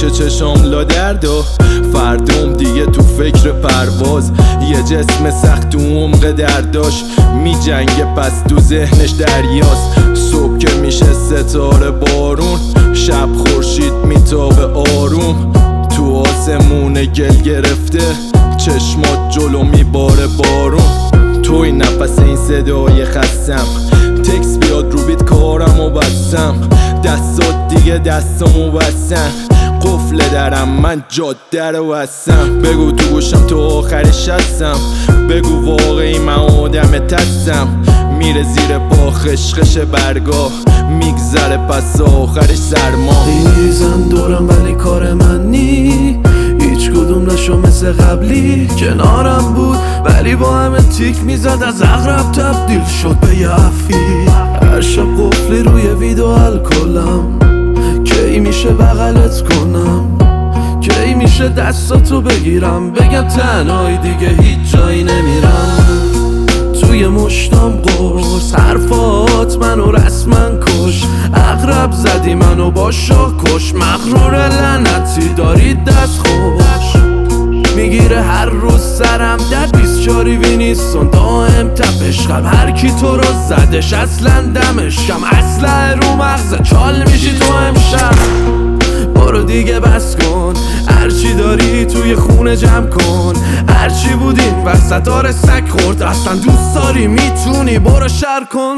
میشه چشام لا درد و فردام دیگه تو فکر پرواز. یه جسم سخت تو عمق درداش میجنگه پس تو ذهنش دریاست. صبح که میشه ستاره بارون، شب خورشید میتابه آروم. تو آسمون گل گرفته چشمات جلو میباره بارون. توی نفس این صدای خستم، تکس بیاد رو بیت کارمو بستم. دستات دیگه دستامو بستن، قفل درم من جاده رو بستم. بگو تو گوشم تو آخرش هستم، بگو واقعی من آدم تستم. میره زیر پا خشخش برگاه، میگذره پس آخرش سرما. ریزن دورم ولی کار من نی، هیچ کدوم نشو مثل قبلی. کنارم بود ولی با همه تیک میزد، از عقرب تبدیل شد به یه افعی. هر شب قفلی روی ویدو الکلم، کی میشه بغلت کنم، کی میشه دستاتو بگیرم، بگم تنهایی دیگه هیچ جایی نمیرم. توی مشتام قرص حرفات منو رسما کش، عقرب زدی منو با شاکش. مغرور لعنتی داری دست خوش، میگیره هر روز سرم در 24 وینیستون دائم تپشقم. هر کی تو رو زدش اصلا دمشکم، اصلا رو مغزه چال میشی تو امشب. برو دیگه بس کن، هرچی داری توی خونه جمع کن. هرچی بود این وسط داره سگ خورد، اصلا دوست داری میتونی برو شر کن.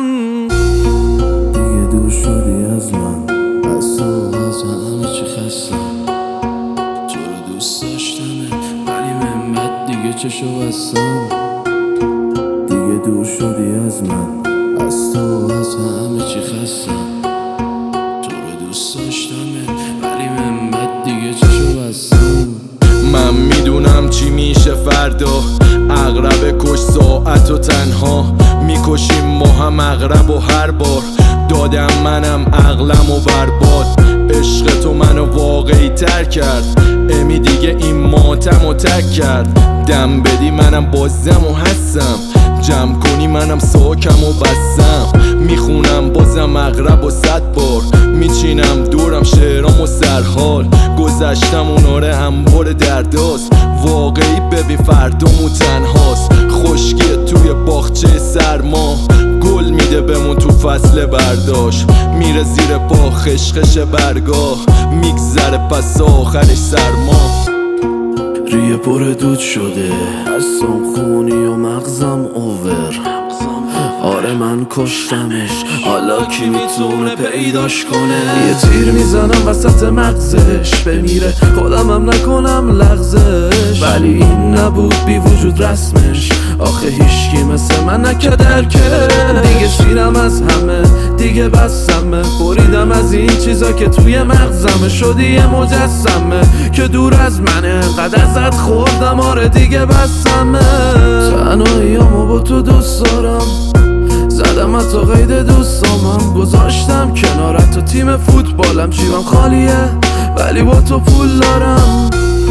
دیگه دور شدی از من، از تو از همه چی خستم. تو رو دوست داشتمه ولی من بد دیگه چشو بستم. دیگه دور شدی از من، از تو از همه چی خستم. تو رو دوست داشتمه ولی من بد دیگه چشو بستم. من میدونم چی میشه فردا، عقرب کش ساعت و تنها میکشیم ما هم عقرب و هر بار دادم منم عقلم و برباد. عشق تو منو واقعی تر کرد، امی دیگه این ماتم و تک کرد. دم بدی منم بازم و هستم، جمع کنی منم ساکم و بستم. میخونم بازم عقرب و 100 بار، میچینم دورم شعرام و سرحال. گذشتم اوناره انبار درداست، واقعی ببین فردامو تنهاست. خشکی توی باغچه سرما، گل میده بمون تو فصل برداشت. میره زیر پا خشخش برگاه، میگذره پس آخرش سرما. ریه پر دود شده، هستم خونی و مغزم اوور. آره من کشتمش، حالا کی میتونه پیداش کنه. یه تیر میزنم وسط مغزش، بمیره خودمم نکنم لغزش. ولی این نبود بی وجود رسمش، آخه هیچکی مثل من نکدر که. دیگه شیرم از همه، دیگه بسمه. بریدم از این چیزا که توی مغزمه، شدی یه مجسمه که دور از منه. انقدر ازت خوردم آره دیگه بسمه. تنهاییامو با تو دوست دارم، زدم حتی قید دوستامم. گذاشتم کنارت تو تیم فوتبالم، جیبم خالیه ولی با تو پول دارم.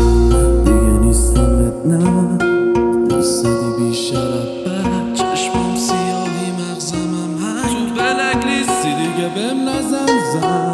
دیگه نیستمت نه، دوست داری بی شرف، چشمم سیاهی مغزمم هنگ تو بلک لیستی دیگه بهم نزن زن.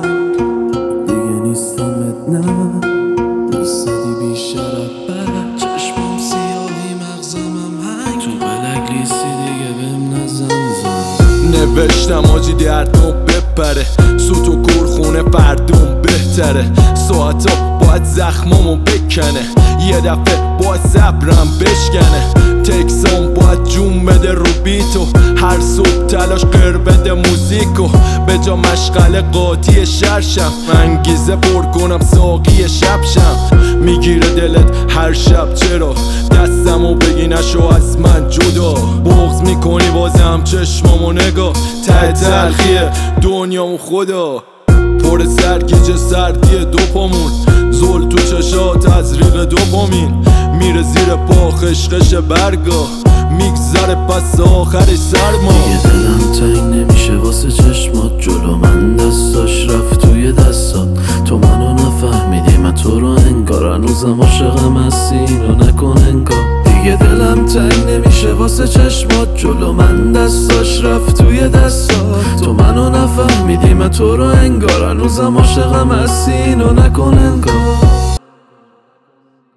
دیگه نیستمت نه، دوست داری بی شرف، چشمم سیاهی مغزمم هنگ تو بلک لیستی دیگه بهم نزن زن. نوشتم آجی دردم بپره، سوت و کورخونه فردوم بهتره. ساعتا باید زخمامو بکنه، یه دفعه باید صبرم بشکنه. تکسام باید جون بده رو بیتو، هر صبح تلاش قر بده موزیکو. به جا مشغله قاطی شرشم، انگیزه پر کنم ساقی شبشم. میگیره دلت هر شب چرا، دستمو بگی نشو از من جدا. بغض میکنی بازم چشمامو نگاه، ته تلخیه دنیامو خدا. پر سرگیجه سردی دو پامون، زل تو چشات از ریق دوپامین. میره زیر پا خشخش برگاه، میگذره پس آخرش سرما. دیگه دلم تنگ نمیشه واسه چشمات، جلو من دستاش رفت توی دستات. تو منو نفهمیدی من تو رو انگار، هنوزم عاشقم هستی اینو نکن انگار. دیگه دلم تنگ نمیشه واسه چشمات، جلو من دستاش رفت توی دستات. تو منو نفهمیدی من تو رو انگار، هنوزم عاشقم هستی اینو نکن انگار.